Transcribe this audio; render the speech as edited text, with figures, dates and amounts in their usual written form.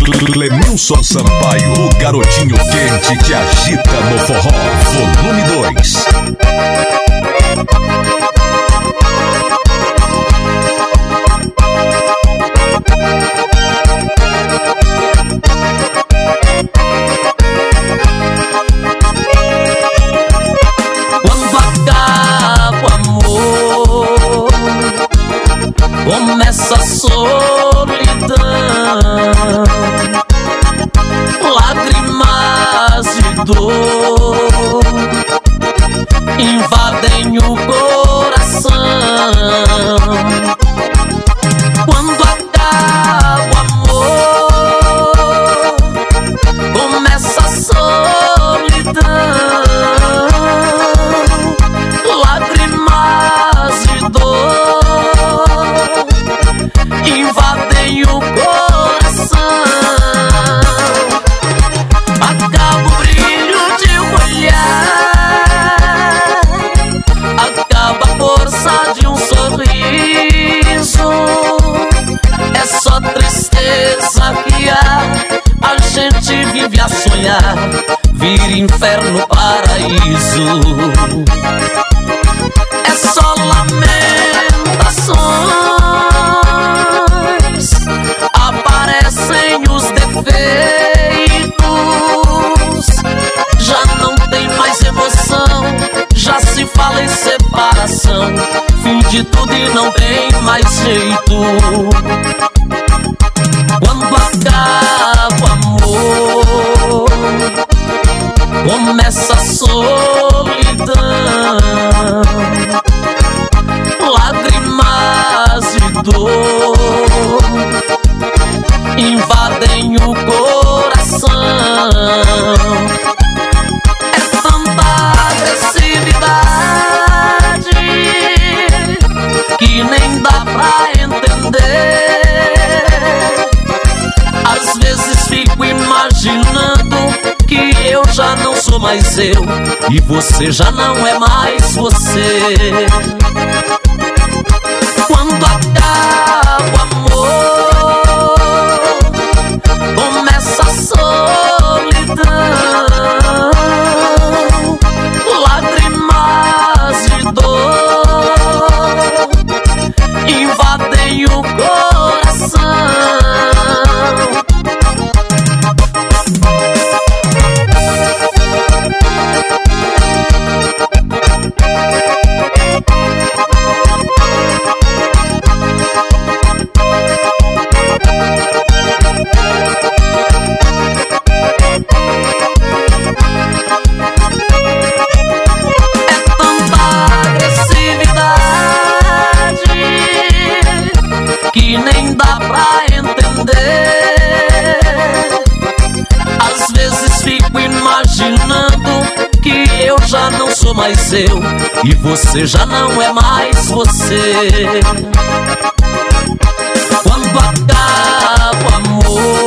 Clemilson Sampaio, o garotinho quente que agita no forró, volume 2. Quando acaba o amor, começa a solidão, lágrimas de dor invadem o coração. Quando acaba o amor, começa a solidão, lágrimas de dor invadem o coração. Acaba o brilho de um olhar, acaba a força de um sorriso. É só tristeza que há, a gente vive a sonhar, vira inferno, paraíso. É só lamentações, aparecem os defeitos. Já não tem mais emoção, já se fala em separação, fim de tudo e não tem mais jeito. Quando acaba o amor, começa a solidão, lágrimas de dor invadem o coração. É tanta agressividade que nem dá pra entender. Às vezes fico imaginando que eu já não sou mais eu e você já não é mais você. Quando acaba o amor, começa a solidão, lágrimas de dor invadem o coração. Que nem dá pra entender. Às vezes fico imaginando que eu já não sou mais eu e você já não é mais você. Quando acaba o amor,